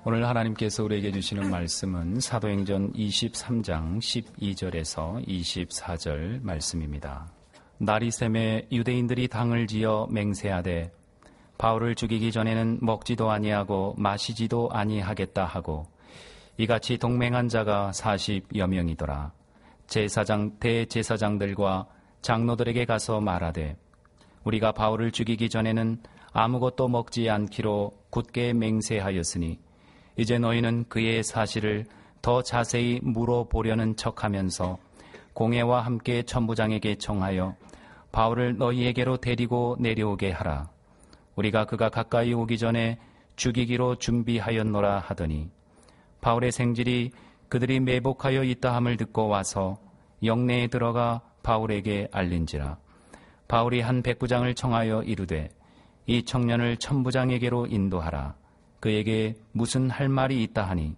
오늘 하나님께서 우리에게 주시는 말씀은 사도행전 23장 12절에서 24절 말씀입니다. 날이 새매 유대인들이 당을 지어 맹세하되 바울을 죽이기 전에는 먹지도 아니하고 마시지도 아니하겠다 하고 이같이 동맹한 자가 40여 명이더라. 제사장 대제사장들과 장로들에게 가서 말하되 우리가 바울을 죽이기 전에는 아무것도 먹지 않기로 굳게 맹세하였으니 이제 너희는 그의 사실을 더 자세히 물어보려는 척하면서 공회와 함께 천부장에게 청하여 바울을 너희에게로 데리고 내려오게 하라. 우리가 그가 가까이 오기 전에 죽이기로 준비하였노라 하더니 바울의 생질이 그들이 매복하여 있다함을 듣고 와서 영내에 들어가 바울에게 알린지라. 바울이 한 백부장을 청하여 이르되 이 청년을 천부장에게로 인도하라. 그에게 무슨 할 말이 있다 하니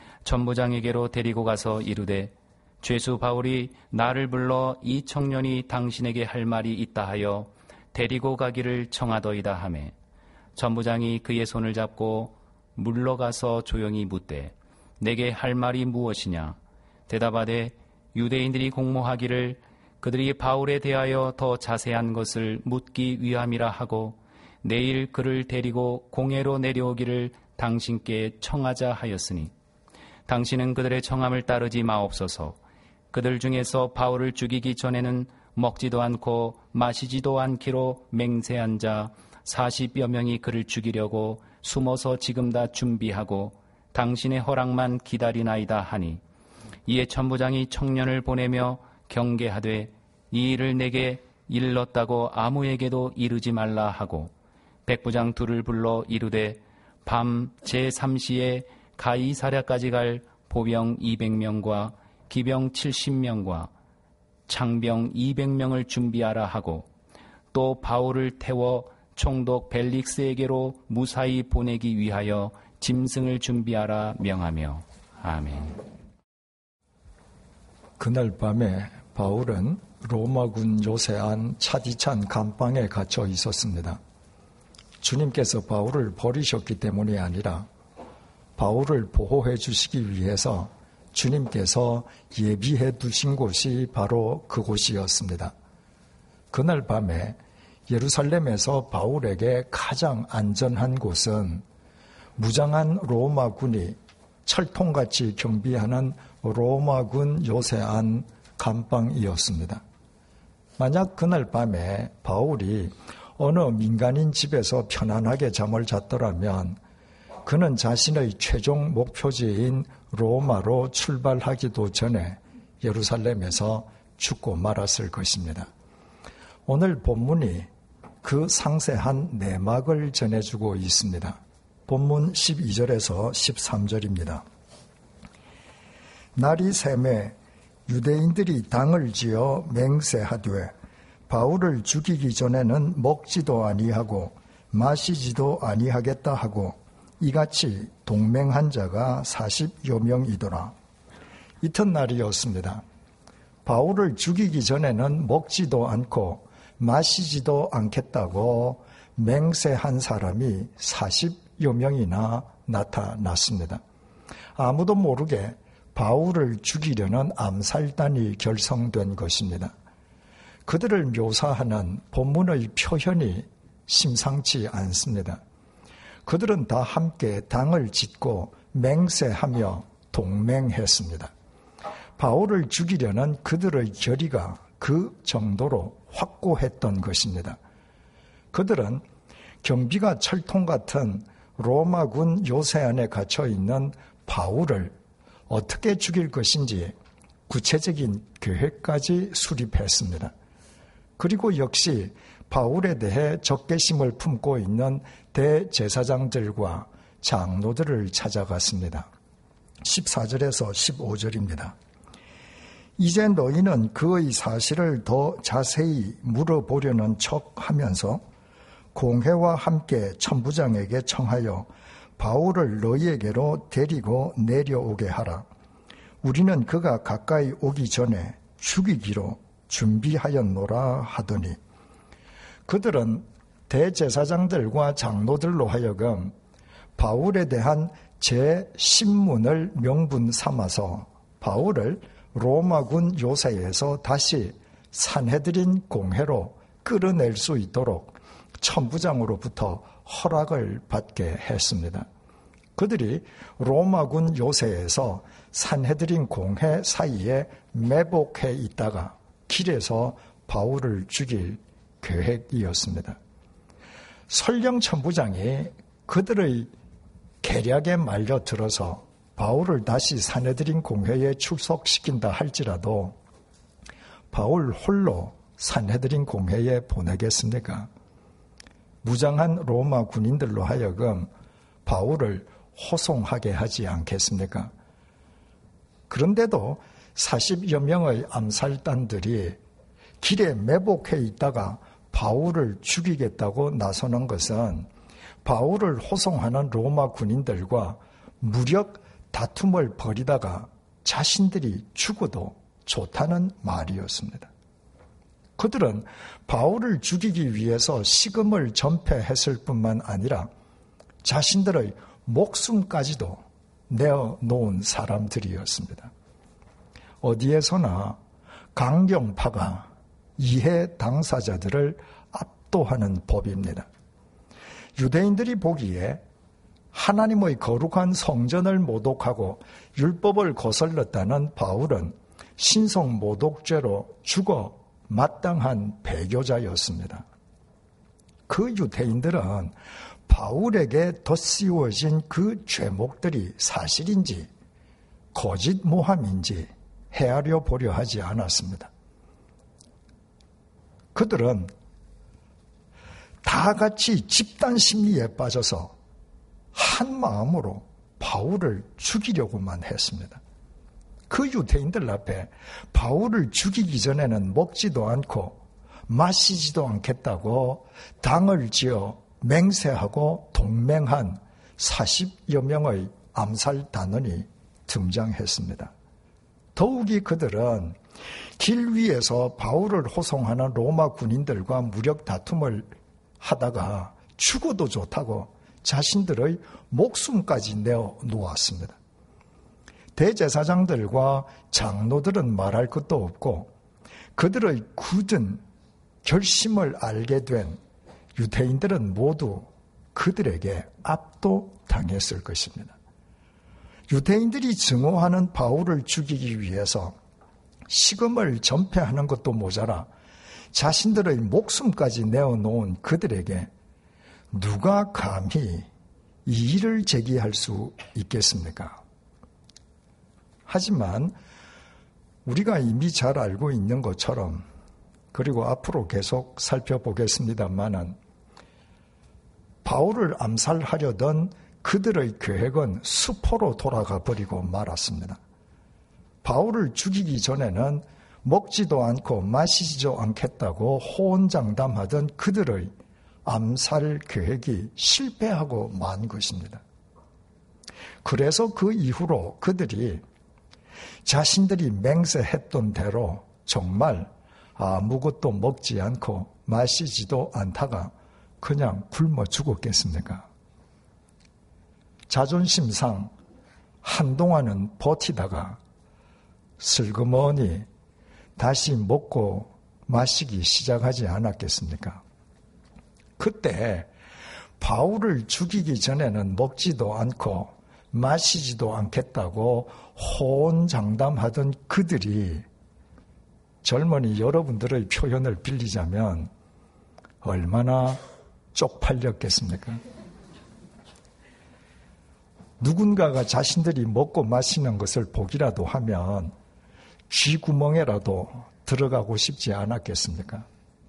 천부장에게로 데리고 가서 이르되 죄수 바울이 나를 불러 이 청년이 당신에게 할 말이 있다 하여 데리고 가기를 청하더이다 하매 천부장이 그의 손을 잡고 물러가서 조용히 묻되 내게 할 말이 무엇이냐. 대답하되 유대인들이 공모하기를 그들이 바울에 대하여 더 자세한 것을 묻기 위함이라 하고 내일 그를 데리고 공회로 내려오기를 당신께 청하자 하였으니 당신은 그들의 청함을 따르지 마옵소서. 그들 중에서 바울을 죽이기 전에는 먹지도 않고 마시지도 않기로 맹세한 자 40여 명이 그를 죽이려고 숨어서 지금 다 준비하고 당신의 허락만 기다리나이다 하니 이에 천부장이 청년을 보내며 경계하되 이 일을 내게 일렀다고 아무에게도 이르지 말라 하고 백부장 둘을 불러 이르되 밤 제3시에 가이사랴까지 갈 보병 200명과 기병 70명과 창병 200명을 준비하라 하고 또 바울을 태워 총독 벨릭스에게로 무사히 보내기 위하여 짐승을 준비하라 명하며 아멘. 그날 밤에 바울은 로마군 요새 안 차디찬 감방에 갇혀 있었습니다. 주님께서 바울을 버리셨기 때문이 아니라 바울을 보호해 주시기 위해서 주님께서 예비해 두신 곳이 바로 그곳이었습니다. 그날 밤에 예루살렘에서 바울에게 가장 안전한 곳은 무장한 로마군이 철통같이 경비하는 로마군 요새 안 감방이었습니다. 만약 그날 밤에 바울이 어느 민간인 집에서 편안하게 잠을 잤더라면 그는 자신의 최종 목표지인 로마로 출발하기도 전에 예루살렘에서 죽고 말았을 것입니다. 오늘 본문이 그 상세한 내막을 전해주고 있습니다. 본문 12절에서 13절입니다. 날이 새매 유대인들이 당을 지어 맹세하되 바울을 죽이기 전에는 먹지도 아니하고 마시지도 아니하겠다 하고 이같이 동맹한 자가 40여 명이더라. 이튿날이었습니다. 바울을 죽이기 전에는 먹지도 않고 마시지도 않겠다고 맹세한 사람이 40여 명이나 나타났습니다. 아무도 모르게 바울을 죽이려는 암살단이 결성된 것입니다. 그들을 묘사하는 본문의 표현이 심상치 않습니다. 그들은 다 함께 당을 짓고 맹세하며 동맹했습니다. 바울을 죽이려는 그들의 결의가 그 정도로 확고했던 것입니다. 그들은 경비가 철통 같은 로마군 요새 안에 갇혀 있는 바울을 어떻게 죽일 것인지 구체적인 계획까지 수립했습니다. 그리고 역시 바울에 대해 적개심을 품고 있는 대제사장들과 장로들을 찾아갔습니다. 14절에서 15절입니다. 이제 너희는 그의 사실을 더 자세히 물어보려는 척하면서 공회와 함께 천부장에게 청하여 바울을 너희에게로 데리고 내려오게 하라. 우리는 그가 가까이 오기 전에 죽이기로 준비하였노라 하더니 그들은 대제사장들과 장로들로 하여금 바울에 대한 제 신문을 명분 삼아서 바울을 로마군 요새에서 다시 산헤드린 공회로 끌어낼 수 있도록 천부장으로부터 허락을 받게 했습니다. 그들이 로마군 요새에서 산헤드린 공회 사이에 매복해 있다가 길에서 바울을 죽일 계획이었습니다. 설령 천부장이 그들의 계략에 말려들어서 바울을 다시 산헤드린 공회에 출석시킨다 할지라도 바울 홀로 산헤드린 공회에 보내겠습니까? 무장한 로마 군인들로 하여금 바울을 호송하게 하지 않겠습니까? 그런데도 40여 명의 암살단들이 길에 매복해 있다가 바울을 죽이겠다고 나서는 것은 바울을 호송하는 로마 군인들과 무력 다툼을 벌이다가 자신들이 죽어도 좋다는 말이었습니다. 그들은 바울을 죽이기 위해서 식음을 전폐했을 뿐만 아니라 자신들의 목숨까지도 내어놓은 사람들이었습니다. 어디에서나 강경파가 이해 당사자들을 압도하는 법입니다. 유대인들이 보기에 하나님의 거룩한 성전을 모독하고 율법을 거슬렀다는 바울은 신성 모독죄로 죽어 마땅한 배교자였습니다. 그 유대인들은 바울에게 덧씌워진 그 죄목들이 사실인지 거짓 모함인지 헤아려 보려 하지 않았습니다. 그들은 다 같이 집단 심리에 빠져서 한 마음으로 바울을 죽이려고만 했습니다. 그 유대인들 앞에 바울을 죽이기 전에는 먹지도 않고 마시지도 않겠다고 당을 지어 맹세하고 동맹한 40여 명의 암살단원이 등장했습니다. 더욱이 그들은 길 위에서 바울을 호송하는 로마 군인들과 무력 다툼을 하다가 죽어도 좋다고 자신들의 목숨까지 내어 놓았습니다. 대제사장들과 장로들은 말할 것도 없고 그들의 굳은 결심을 알게 된 유대인들은 모두 그들에게 압도당했을 것입니다. 유대인들이 증오하는 바울을 죽이기 위해서 식음을 전폐하는 것도 모자라 자신들의 목숨까지 내어놓은 그들에게 누가 감히 이의를 제기할 수 있겠습니까? 하지만 우리가 이미 잘 알고 있는 것처럼 그리고 앞으로 계속 살펴보겠습니다만은 바울을 암살하려던 그들의 계획은 수포로 돌아가 버리고 말았습니다. 바울을 죽이기 전에는 먹지도 않고 마시지도 않겠다고 호언장담하던 그들의 암살 계획이 실패하고 만 것입니다. 그래서 그 이후로 그들이 자신들이 맹세했던 대로 정말 아무것도 먹지 않고 마시지도 않다가 그냥 굶어 죽었겠습니까? 자존심상 한동안은 버티다가 슬그머니 다시 먹고 마시기 시작하지 않았겠습니까? 그때 바울을 죽이기 전에는 먹지도 않고 마시지도 않겠다고 호언장담하던 그들이 젊은이 여러분들의 표현을 빌리자면 얼마나 쪽팔렸겠습니까? 누군가가 자신들이 먹고 마시는 것을 보기라도 하면 쥐구멍에라도 들어가고 싶지 않았겠습니까?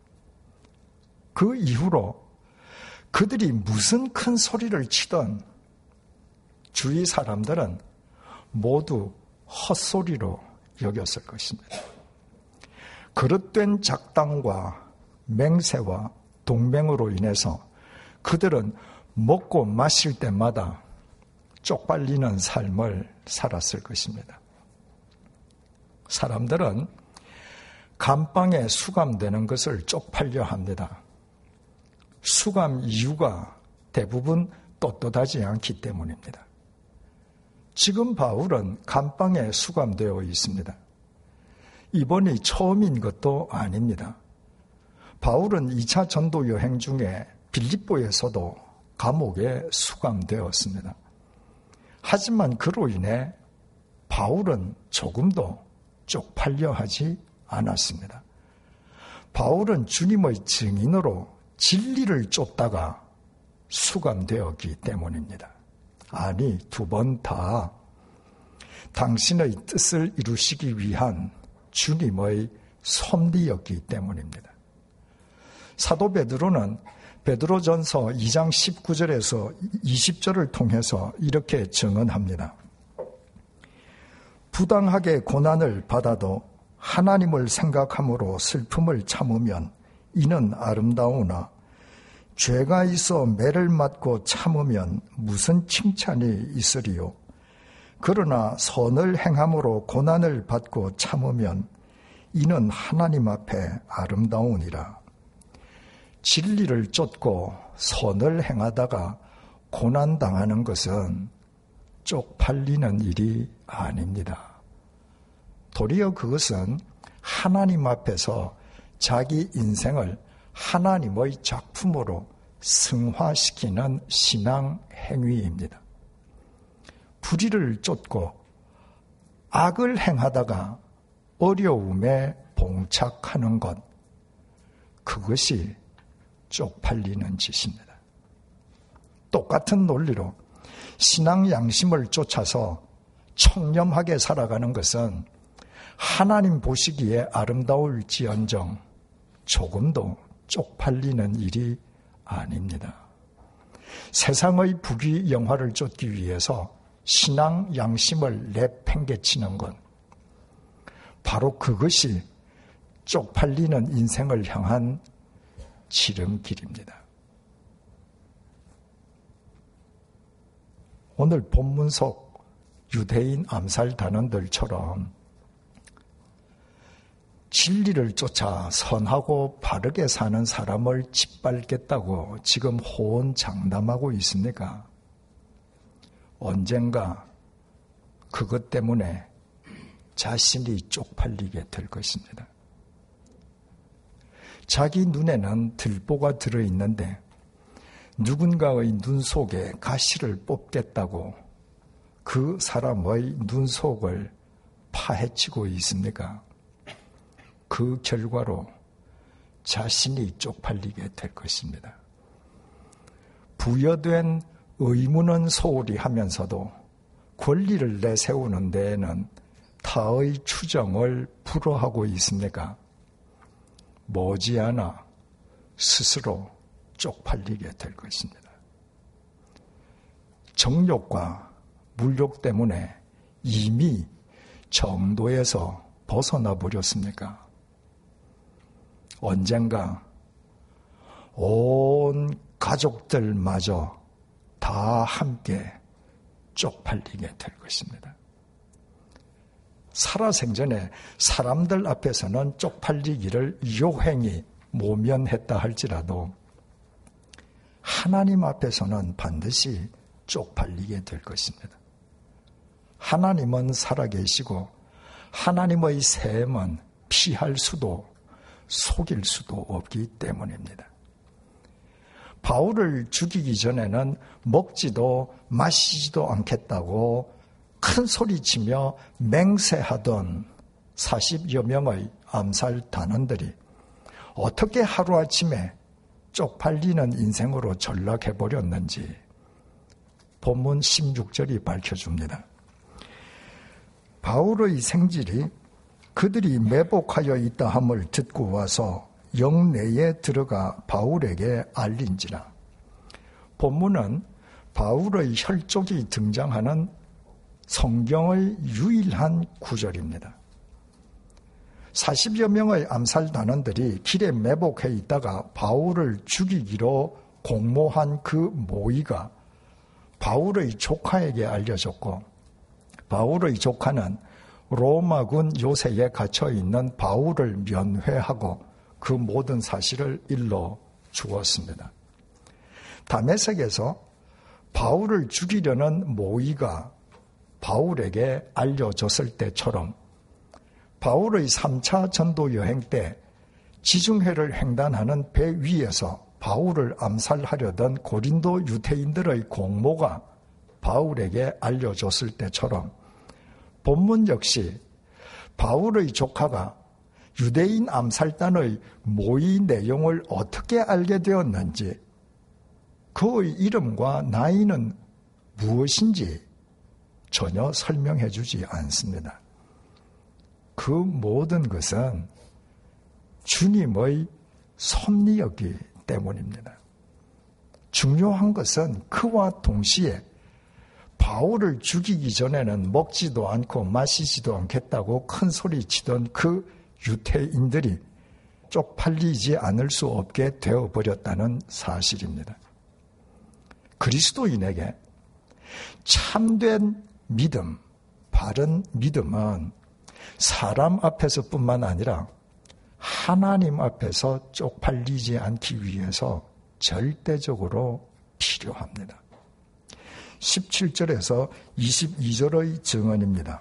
그 이후로 그들이 무슨 큰 소리를 치던 주위 사람들은 모두 헛소리로 여겼을 것입니다. 그릇된 작당과 맹세와 동맹으로 인해서 그들은 먹고 마실 때마다 쪽팔리는 삶을 살았을 것입니다. 사람들은 감방에 수감되는 것을 쪽팔려 합니다. 수감 이유가 대부분 떳떳하지 않기 때문입니다. 지금 바울은 감방에 수감되어 있습니다. 이번이 처음인 것도 아닙니다. 바울은 2차 전도 여행 중에 빌립보에서도 감옥에 수감되었습니다. 하지만 그로 인해 바울은 조금도 쪽팔려 하지 않았습니다. 바울은 주님의 증인으로 진리를 쫓다가 수감되었기 때문입니다. 아니, 두 번 다 당신의 뜻을 이루시기 위한 주님의 섭리였기 때문입니다. 사도 베드로는 베드로전서 2장 19절에서 20절을 통해서 이렇게 증언합니다. 부당하게 고난을 받아도 하나님을 생각함으로 슬픔을 참으면 이는 아름다우나 죄가 있어 매를 맞고 참으면 무슨 칭찬이 있으리요. 그러나 선을 행함으로 고난을 받고 참으면 이는 하나님 앞에 아름다우니라. 진리를 쫓고 선을 행하다가 고난당하는 것은 쪽팔리는 일이 아닙니다. 도리어 그것은 하나님 앞에서 자기 인생을 하나님의 작품으로 승화시키는 신앙 행위입니다. 불의를 쫓고 악을 행하다가 어려움에 봉착하는 것, 그것이 쪽팔리는 짓입니다. 똑같은 논리로 신앙 양심을 쫓아서 청렴하게 살아가는 것은 하나님 보시기에 아름다울지언정 조금도 쪽팔리는 일이 아닙니다. 세상의 부귀 영화를 쫓기 위해서 신앙 양심을 내팽개치는 것, 바로 그것이 쪽팔리는 인생을 향한 지름길입니다. 오늘 본문 속 유대인 암살 단원들처럼 진리를 쫓아 선하고 바르게 사는 사람을 짓밟겠다고 지금 호언장담하고 있습니까? 언젠가 그것 때문에 자신이 쪽팔리게 될 것입니다. 자기 눈에는 들보가 들어있는데 누군가의 눈 속에 가시를 뽑겠다고 그 사람의 눈 속을 파헤치고 있습니까? 그 결과로 자신이 쪽팔리게 될 것입니다. 부여된 의무는 소홀히 하면서도 권리를 내세우는 데에는 타의 추정을 불허하고 있습니까? 머지않아 스스로 쪽팔리게 될 것입니다. 정욕과 물욕 때문에 이미 정도에서 벗어나 버렸습니까? 언젠가 온 가족들마저 다 함께 쪽팔리게 될 것입니다. 살아생전에 사람들 앞에서는 쪽팔리기를 요행히 모면했다 할지라도 하나님 앞에서는 반드시 쪽팔리게 될 것입니다. 하나님은 살아계시고 하나님의 셈은 피할 수도 속일 수도 없기 때문입니다. 바울을 죽이기 전에는 먹지도 마시지도 않겠다고 큰 소리치며 맹세하던 40여 명의 암살 단원들이 어떻게 하루아침에 쪽팔리는 인생으로 전락해버렸는지 본문 16절이 밝혀줍니다. 바울의 생질이 그들이 매복하여 있다 함을 듣고 와서 영내에 들어가 바울에게 알린지라. 본문은 바울의 혈족이 등장하는 성경의 유일한 구절입니다. 40여 명의 암살 단원들이 길에 매복해 있다가 바울을 죽이기로 공모한 그 모의가 바울의 조카에게 알려졌고, 바울의 조카는 로마군 요새에 갇혀있는 바울을 면회하고 그 모든 사실을 일러 주었습니다. 다메섹에서 바울을 죽이려는 모의가 바울에게 알려줬을 때처럼 바울의 3차 전도 여행 때 지중해를 횡단하는 배 위에서 바울을 암살하려던 고린도 유대인들의 공모가 바울에게 알려줬을 때처럼 본문 역시 바울의 조카가 유대인 암살단의 모의 내용을 어떻게 알게 되었는지, 그의 이름과 나이는 무엇인지 전혀 설명해 주지 않습니다. 그 모든 것은 주님의 섭리였기 때문입니다. 중요한 것은 그와 동시에 바울을 죽이기 전에는 먹지도 않고 마시지도 않겠다고 큰 소리 치던 그 유대인들이 쪽팔리지 않을 수 없게 되어버렸다는 사실입니다. 그리스도인에게 참된 믿음, 바른 믿음은 사람 앞에서뿐만 아니라 하나님 앞에서 쪽팔리지 않기 위해서 절대적으로 필요합니다. 17절에서 22절의 증언입니다.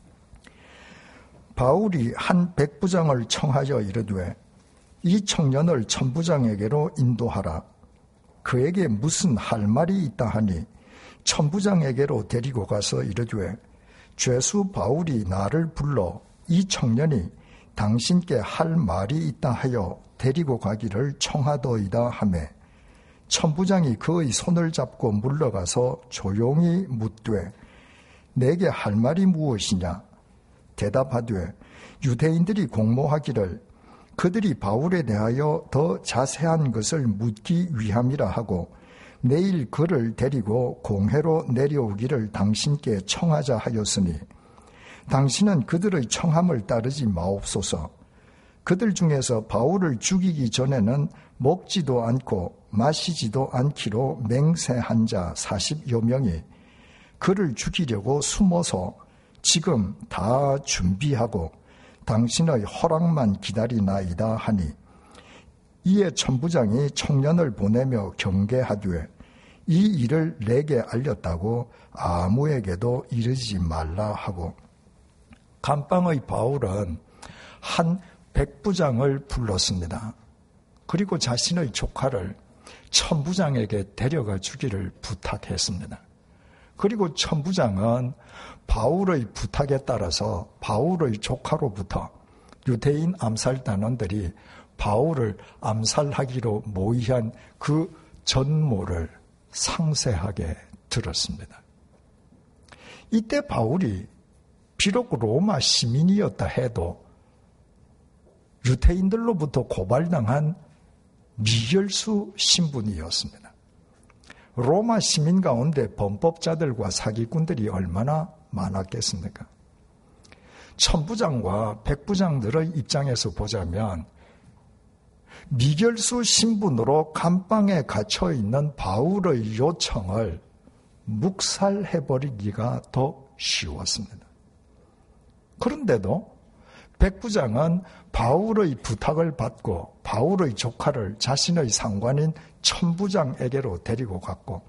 바울이 한 백부장을 청하여 이르되 이 청년을 천부장에게로 인도하라. 그에게 무슨 할 말이 있다 하니 천부장에게로 데리고 가서 이르되 죄수 바울이 나를 불러 이 청년이 당신께 할 말이 있다 하여 데리고 가기를 청하더이다 하매 천부장이 그의 손을 잡고 물러가서 조용히 묻되 내게 할 말이 무엇이냐? 대답하되 유대인들이 공모하기를 그들이 바울에 대하여 더 자세한 것을 묻기 위함이라 하고 내일 그를 데리고 공회로 내려오기를 당신께 청하자 하였으니 당신은 그들의 청함을 따르지 마옵소서. 그들 중에서 바울을 죽이기 전에는 먹지도 않고 마시지도 않기로 맹세한 자 40여 명이 그를 죽이려고 숨어서 지금 다 준비하고 당신의 허락만 기다리나이다 하니 이에 천부장이 청년을 보내며 경계하되 이 일을 내게 알렸다고 아무에게도 이르지 말라 하고 감방의 바울은 한 백부장을 불렀습니다. 그리고 자신의 조카를 천부장에게 데려가 주기를 부탁했습니다. 그리고 천부장은 바울의 부탁에 따라서 바울의 조카로부터 유대인 암살단원들이 바울을 암살하기로 모의한 그 전모를 상세하게 들었습니다. 이때 바울이 비록 로마 시민이었다 해도 유대인들로부터 고발당한 미결수 신분이었습니다. 로마 시민 가운데 범법자들과 사기꾼들이 얼마나 많았겠습니까? 천부장과 백부장들의 입장에서 보자면 미결수 신분으로 감방에 갇혀있는 바울의 요청을 묵살해버리기가 더 쉬웠습니다. 그런데도 백부장은 바울의 부탁을 받고 바울의 조카를 자신의 상관인 천부장에게로 데리고 갔고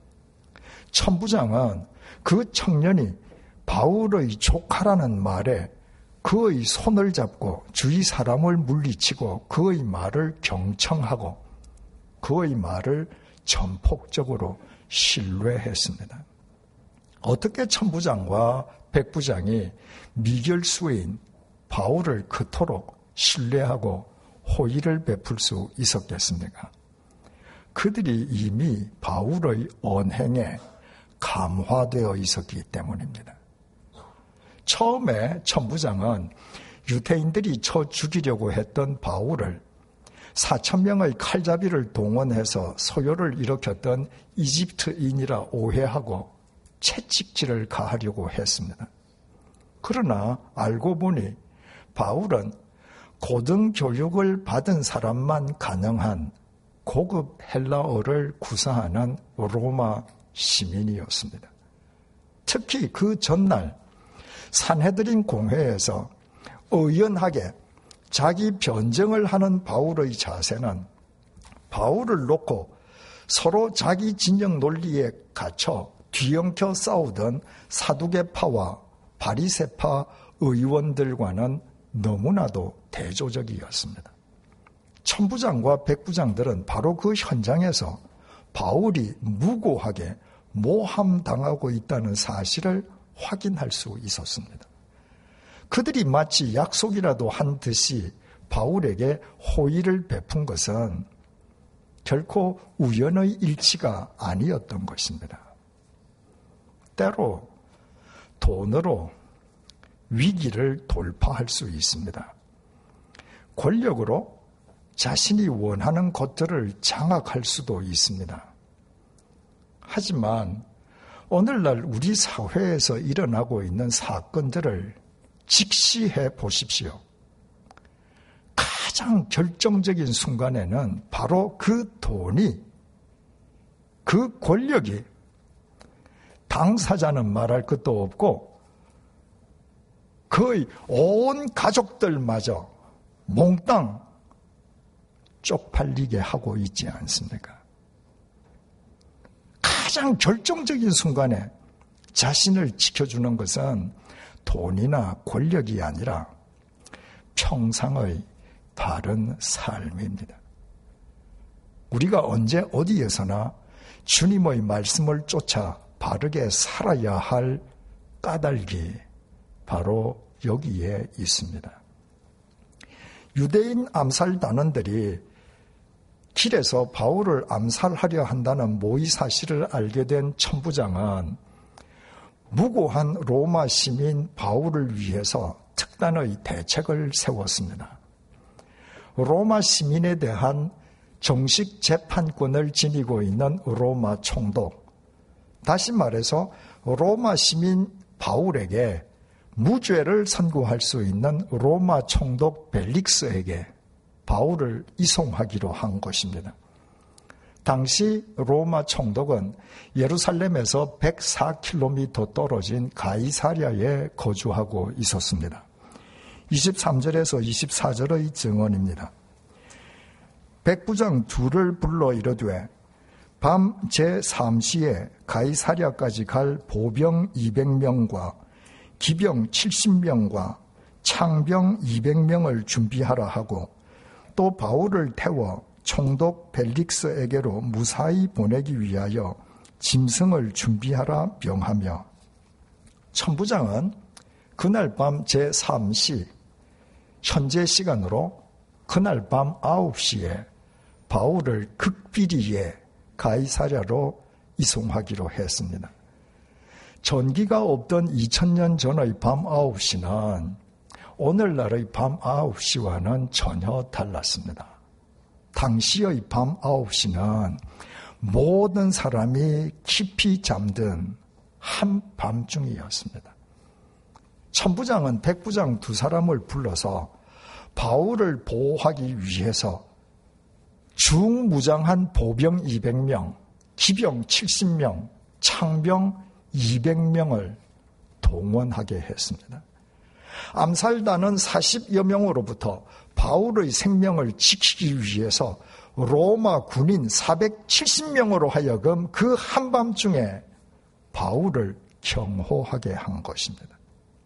천부장은 그 청년이 바울의 조카라는 말에 그의 손을 잡고 주위 사람을 물리치고 그의 말을 경청하고 그의 말을 전폭적으로 신뢰했습니다. 어떻게 천부장과 백부장이 미결수인 바울을 그토록 신뢰하고 호의를 베풀 수 있었겠습니까? 그들이 이미 바울의 언행에 감화되어 있었기 때문입니다. 처음에 천부장은 유대인들이 쳐 죽이려고 했던 바울을 4,000명의 칼잡이를 동원해서 소요를 일으켰던 이집트인이라 오해하고 채찍질을 가하려고 했습니다. 그러나 알고 보니 바울은 고등교육을 받은 사람만 가능한 고급 헬라어를 구사하는 로마 시민이었습니다. 특히 그 전날 산헤드린 공회에서 의연하게 자기 변증을 하는 바울의 자세는 바울을 놓고 서로 자기 진영 논리에 갇혀 뒤엉켜 싸우던 사두개파와 바리새파 의원들과는 너무나도 대조적이었습니다. 천부장과 백부장들은 바로 그 현장에서 바울이 무고하게 모함당하고 있다는 사실을 확인할 수 있었습니다. 그들이 마치 약속이라도 한 듯이 바울에게 호의를 베푼 것은 결코 우연의 일치가 아니었던 것입니다. 때로 돈으로 위기를 돌파할 수 있습니다. 권력으로 자신이 원하는 것들을 장악할 수도 있습니다. 하지만 오늘날 우리 사회에서 일어나고 있는 사건들을 직시해 보십시오. 가장 결정적인 순간에는 바로 그 돈이, 그 권력이 당사자는 말할 것도 없고 거의 온 가족들마저 몽땅 쪽팔리게 하고 있지 않습니까? 가장 결정적인 순간에 자신을 지켜주는 것은 돈이나 권력이 아니라 평상의 바른 삶입니다. 우리가 언제 어디에서나 주님의 말씀을 쫓아 바르게 살아야 할 까닭이 바로 여기에 있습니다. 유대인 암살단원들이 길에서 바울을 암살하려 한다는 모의 사실을 알게 된 천부장은 무고한 로마 시민 바울을 위해서 특단의 대책을 세웠습니다. 로마 시민에 대한 정식 재판권을 지니고 있는 로마 총독, 다시 말해서 로마 시민 바울에게 무죄를 선고할 수 있는 로마 총독 벨릭스에게 바울을 이송하기로 한 것입니다. 당시 로마 총독은 예루살렘에서 104km 떨어진 가이사랴에 거주하고 있었습니다. 23절에서 24절의 증언입니다. 백부장 둘을 불러 이르되 밤 제3시에 가이사랴까지 갈 보병 200명과 기병 70명과 창병 200명을 준비하라 하고 또 바울을 태워 총독 벨릭스에게로 무사히 보내기 위하여 짐승을 준비하라 명하며, 천부장은 그날 밤 제3시 현재 시간으로 그날 밤 9시에 바울을 극비리에 가이사랴로 이송하기로 했습니다. 전기가 없던 2000년 전의 밤 9시는 오늘날의 밤 9시와는 전혀 달랐습니다. 당시의 밤 9시는 모든 사람이 깊이 잠든 한밤중이었습니다. 천부장은 백부장 두 사람을 불러서 바울을 보호하기 위해서 중무장한 보병 200명, 기병 70명, 창병 200명을 동원하게 했습니다. 암살단은 40여 명으로부터 바울의 생명을 지키기 위해서 로마 군인 470명으로 하여금 그 한밤중에 바울을 경호하게 한 것입니다.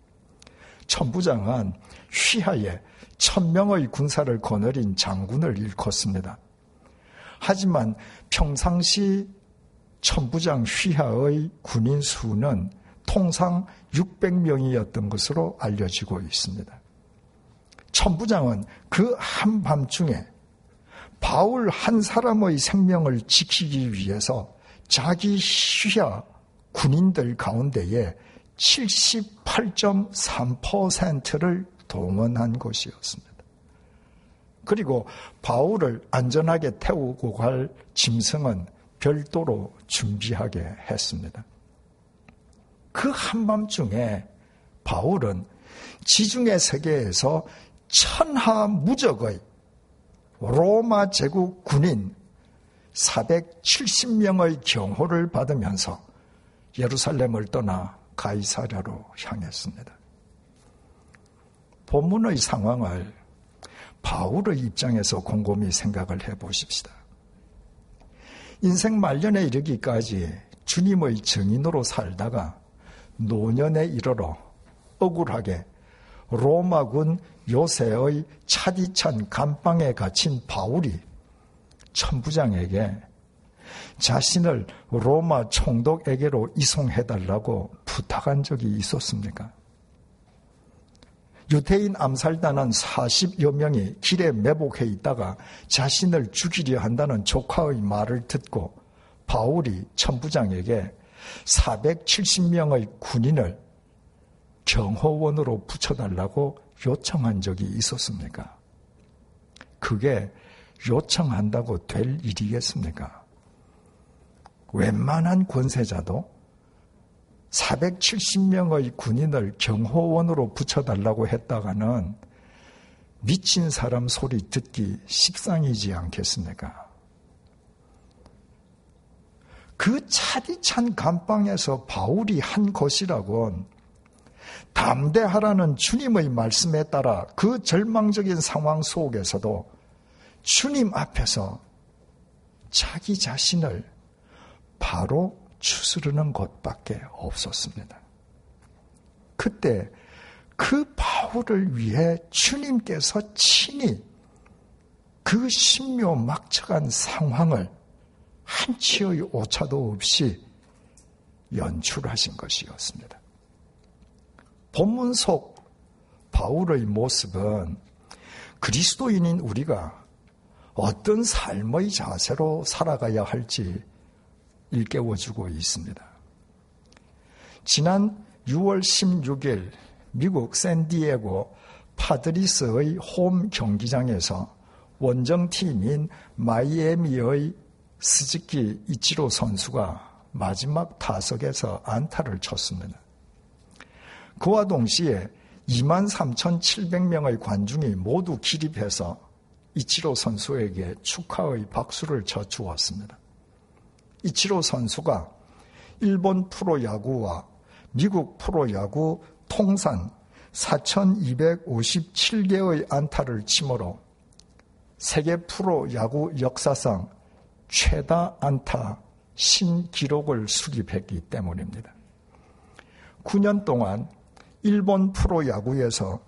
천부장은 휘하에 1000명의 군사를 거느린 장군을 일컫습니다. 하지만 평상시 천부장 휘하의 군인 수는 통상 600명이었던 것으로 알려지고 있습니다. 천부장은 그 한밤중에 바울 한 사람의 생명을 지키기 위해서 자기 휘하 군인들 가운데에 78.3%를 동원한 것이었습니다. 그리고 바울을 안전하게 태우고 갈 짐승은 별도로 준비하게 했습니다. 그 한밤중에 바울은 지중해 세계에서 천하무적의 로마 제국 군인 470명의 경호를 받으면서 예루살렘을 떠나 가이사랴로 향했습니다. 본문의 상황을 바울의 입장에서 곰곰이 생각을 해보십시다. 인생 말년에 이르기까지 주님의 증인으로 살다가 노년에 이르러 억울하게 로마군 요새의 차디찬 감방에 갇힌 바울이 천부장에게 자신을 로마 총독에게로 이송해달라고 부탁한 적이 있었습니까? 유대인 암살단은 40여 명이 길에 매복해 있다가 자신을 죽이려 한다는 조카의 말을 듣고 바울이 천부장에게 470명의 군인을 경호원으로 붙여달라고 요청한 적이 있었습니까? 그게 요청한다고 될 일이겠습니까? 웬만한 권세자도 470명의 군인을 경호원으로 붙여달라고 했다가는 미친 사람 소리 듣기 십상이지 않겠습니까? 그 차디찬 감방에서 바울이 한 것이라곤 담대하라는 주님의 말씀에 따라 그 절망적인 상황 속에서도 주님 앞에서 자기 자신을 바로 추스르는 것밖에 없었습니다. 그때 그 바울을 위해 주님께서 친히 그 신묘막측한 상황을 한치의 오차도 없이 연출하신 것이었습니다. 본문 속 바울의 모습은 그리스도인인 우리가 어떤 삶의 자세로 살아가야 할지 일깨워주고 있습니다. 지난 6월 16일 미국 샌디에고 파드리스의 홈 경기장에서 원정팀인 마이애미의 스즈키 이치로 선수가 마지막 타석에서 안타를 쳤습니다. 그와 동시에 23,700명의 관중이 모두 기립해서 이치로 선수에게 축하의 박수를 쳐주었습니다. 이치로 선수가 일본 프로야구와 미국 프로야구 통산 4,257개의 안타를 치므로 세계 프로야구 역사상 최다 안타 신기록을 수립했기 때문입니다. 9년 동안 일본 프로야구에서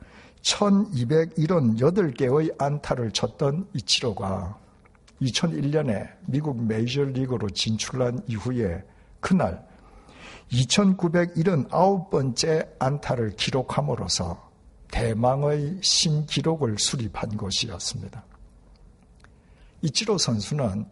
1,278개의 안타를 쳤던 이치로가 2001년에 미국 메이저리그로 진출한 이후에 그날 2,979번째 안타를 기록함으로써 대망의 신기록을 수립한 것이었습니다. 이치로 선수는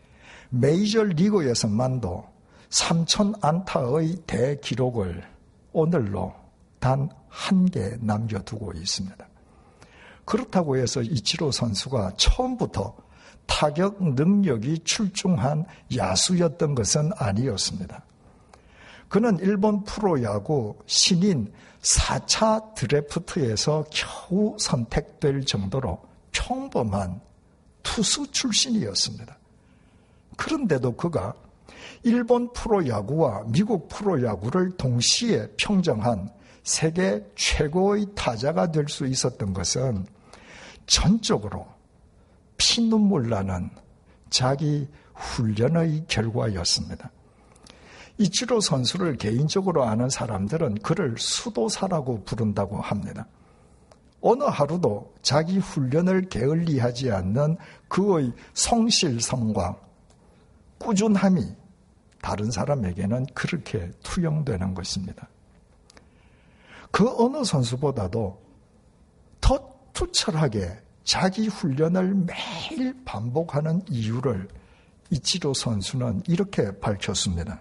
메이저리그에서만도 3,000안타의 대기록을 오늘로 단 한 개 남겨두고 있습니다. 그렇다고 해서 이치로 선수가 처음부터 타격 능력이 출중한 야수였던 것은 아니었습니다. 그는 일본 프로야구 신인 4차 드래프트에서 겨우 선택될 정도로 평범한 투수 출신이었습니다. 그런데도 그가 일본 프로야구와 미국 프로야구를 동시에 평정한 세계 최고의 타자가 될 수 있었던 것은 전적으로 피눈물 나는 자기 훈련의 결과였습니다. 이치로 선수를 개인적으로 아는 사람들은 그를 수도사라고 부른다고 합니다. 어느 하루도 자기 훈련을 게을리하지 않는 그의 성실성과 꾸준함이 다른 사람에게는 그렇게 투영되는 것입니다. 그 어느 선수보다도 더 투철하게 자기 훈련을 매일 반복하는 이유를 이치로 선수는 이렇게 밝혔습니다.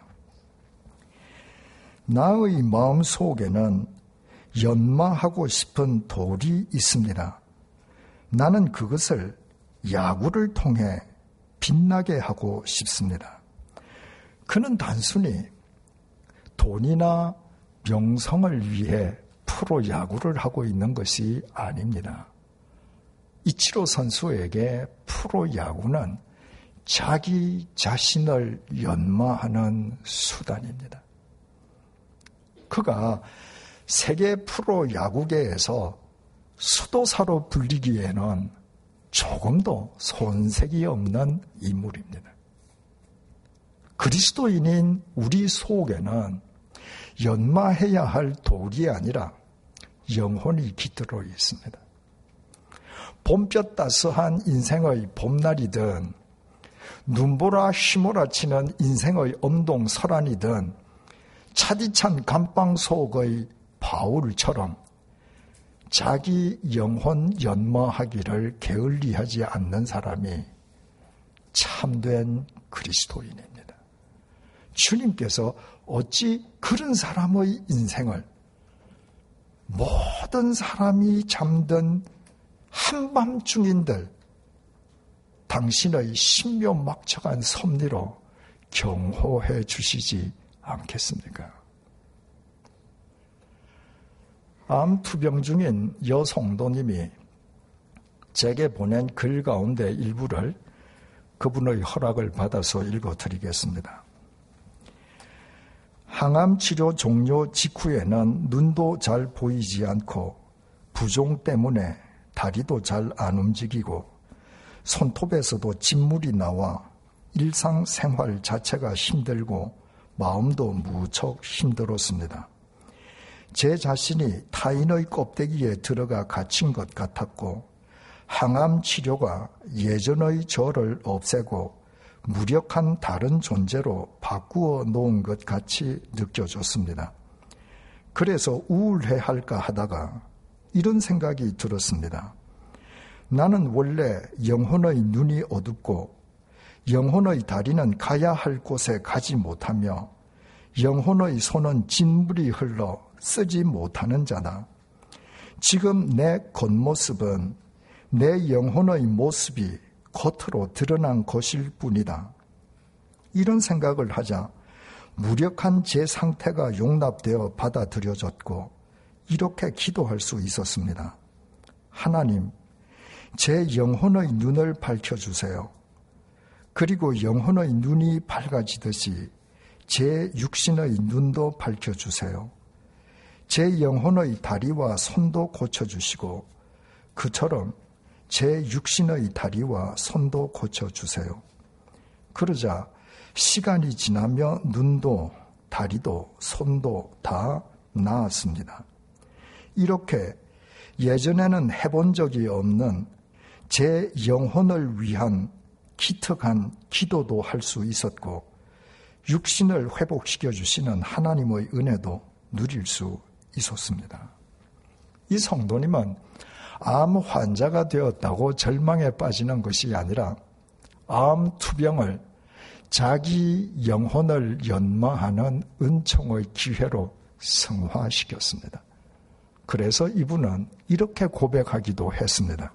나의 마음속에는 연마하고 싶은 돌이 있습니다. 나는 그것을 야구를 통해 빛나게 하고 싶습니다. 그는 단순히 돈이나 명성을 위해 프로야구를 하고 있는 것이 아닙니다. 이치로 선수에게 프로야구는 자기 자신을 연마하는 수단입니다. 그가 세계 프로야구계에서 수도사로 불리기에는 조금도 손색이 없는 인물입니다. 그리스도인인 우리 속에는 연마해야 할 돌이 아니라 영혼이 깃들어 있습니다. 봄볕 따스한 인생의 봄날이든 눈보라 휘몰아치는 인생의 엄동설한이든 차디찬 감방 속의 바울처럼 자기 영혼 연마하기를 게을리하지 않는 사람이 참된 그리스도인입니다. 주님께서 어찌 그런 사람의 인생을 모든 사람이 잠든 한밤중인들 당신의 신묘막측한 섭리로 경호해 주시지 않겠습니까? 암 투병 중인 여성도님이 제게 보낸 글 가운데 일부를 그분의 허락을 받아서 읽어드리겠습니다. 항암 치료 종료 직후에는 눈도 잘 보이지 않고 부종 때문에 다리도 잘 안 움직이고 손톱에서도 진물이 나와 일상생활 자체가 힘들고 마음도 무척 힘들었습니다. 제 자신이 타인의 껍데기에 들어가 갇힌 것 같았고 항암 치료가 예전의 저를 없애고 무력한 다른 존재로 바꾸어 놓은 것 같이 느껴졌습니다. 그래서 우울해할까 하다가 이런 생각이 들었습니다. 나는 원래 영혼의 눈이 어둡고 영혼의 다리는 가야 할 곳에 가지 못하며 영혼의 손은 진물이 흘러 쓰지 못하는 자다. 지금 내 겉모습은 내 영혼의 모습이 겉으로 드러난 것일 뿐이다. 이런 생각을 하자 무력한 제 상태가 용납되어 받아들여졌고 이렇게 기도할 수 있었습니다. 하나님, 제 영혼의 눈을 밝혀주세요. 그리고 영혼의 눈이 밝아지듯이 제 육신의 눈도 밝혀주세요. 제 영혼의 다리와 손도 고쳐주시고 그처럼 제 육신의 다리와 손도 고쳐주세요. 그러자 시간이 지나며 눈도 다리도 손도 다 나았습니다. 이렇게 예전에는 해본 적이 없는 제 영혼을 위한 기특한 기도도 할 수 있었고 육신을 회복시켜 주시는 하나님의 은혜도 누릴 수 있었습니다. 이 성도님은 암 환자가 되었다고 절망에 빠지는 것이 아니라 암 투병을 자기 영혼을 연마하는 은총의 기회로 승화시켰습니다. 그래서 이분은 이렇게 고백하기도 했습니다.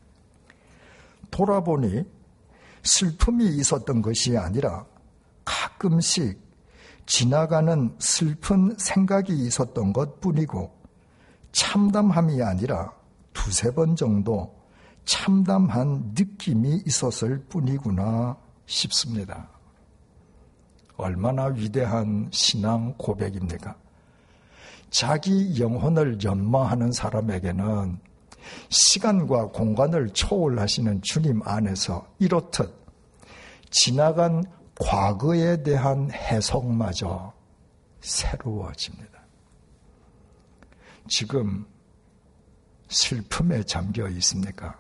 돌아보니 슬픔이 있었던 것이 아니라 가끔씩 지나가는 슬픈 생각이 있었던 것뿐이고 참담함이 아니라 두세 번 정도 참담한 느낌이 있었을 뿐이구나 싶습니다. 얼마나 위대한 신앙 고백입니까? 자기 영혼을 연마하는 사람에게는 시간과 공간을 초월하시는 주님 안에서 이렇듯 지나간 과거에 대한 해석마저 새로워집니다. 지금 슬픔에 잠겨 있습니까?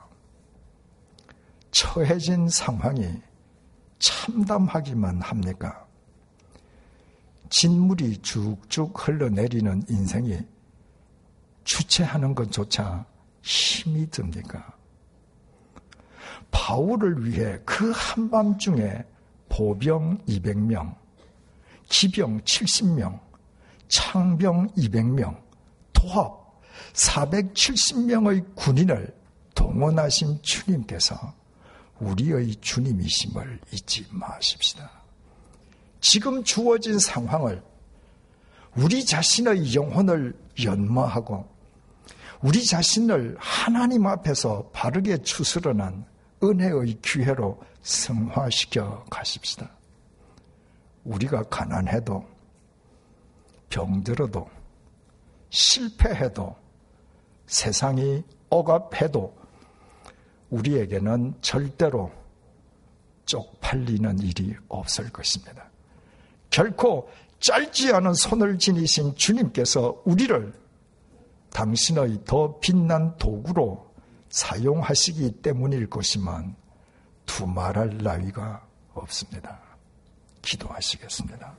처해진 상황이 참담하기만 합니까? 진물이 쭉쭉 흘러내리는 인생이 주체하는 것조차 힘이 듭니까? 바울을 위해 그 한밤중에 보병 200명, 기병 70명, 창병 200명, 도합 470명의 군인을 동원하신 주님께서 우리의 주님이심을 잊지 마십시다. 지금 주어진 상황을 우리 자신의 영혼을 연마하고 우리 자신을 하나님 앞에서 바르게 추스러난 은혜의 기회로 승화시켜 가십시다. 우리가 가난해도 병들어도 실패해도 세상이 억압해도 우리에게는 절대로 쪽팔리는 일이 없을 것입니다. 결코 짧지 않은 손을 지니신 주님께서 우리를 당신의 더 빛난 도구로 사용하시기 때문일 것이만 두말할 나위가 없습니다. 기도하시겠습니다.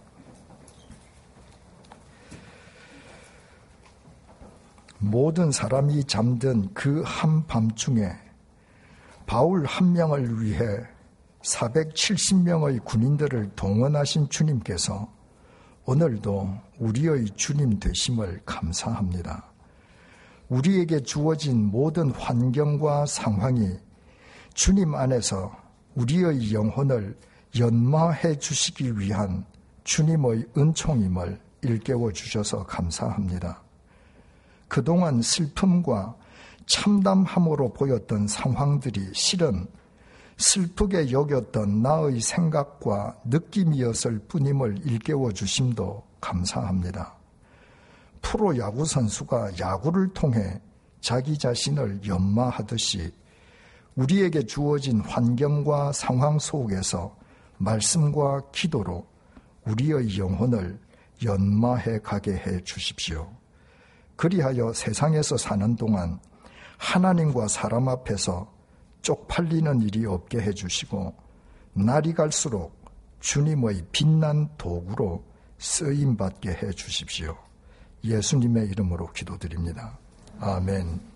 모든 사람이 잠든 그 한밤중에 바울 한 명을 위해 470명의 군인들을 동원하신 주님께서 오늘도 우리의 주님 되심을 감사합니다. 우리에게 주어진 모든 환경과 상황이 주님 안에서 우리의 영혼을 연마해 주시기 위한 주님의 은총임을 일깨워 주셔서 감사합니다. 그동안 슬픔과 참담함으로 보였던 상황들이 실은 슬프게 여겼던 나의 생각과 느낌이었을 뿐임을 일깨워 주심도 감사합니다. 프로야구 선수가 야구를 통해 자기 자신을 연마하듯이 우리에게 주어진 환경과 상황 속에서 말씀과 기도로 우리의 영혼을 연마해 가게 해 주십시오. 그리하여 세상에서 사는 동안 하나님과 사람 앞에서 쪽팔리는 일이 없게 해주시고 날이 갈수록 주님의 빛난 도구로 쓰임받게 해주십시오. 예수님의 이름으로 기도드립니다. 아멘.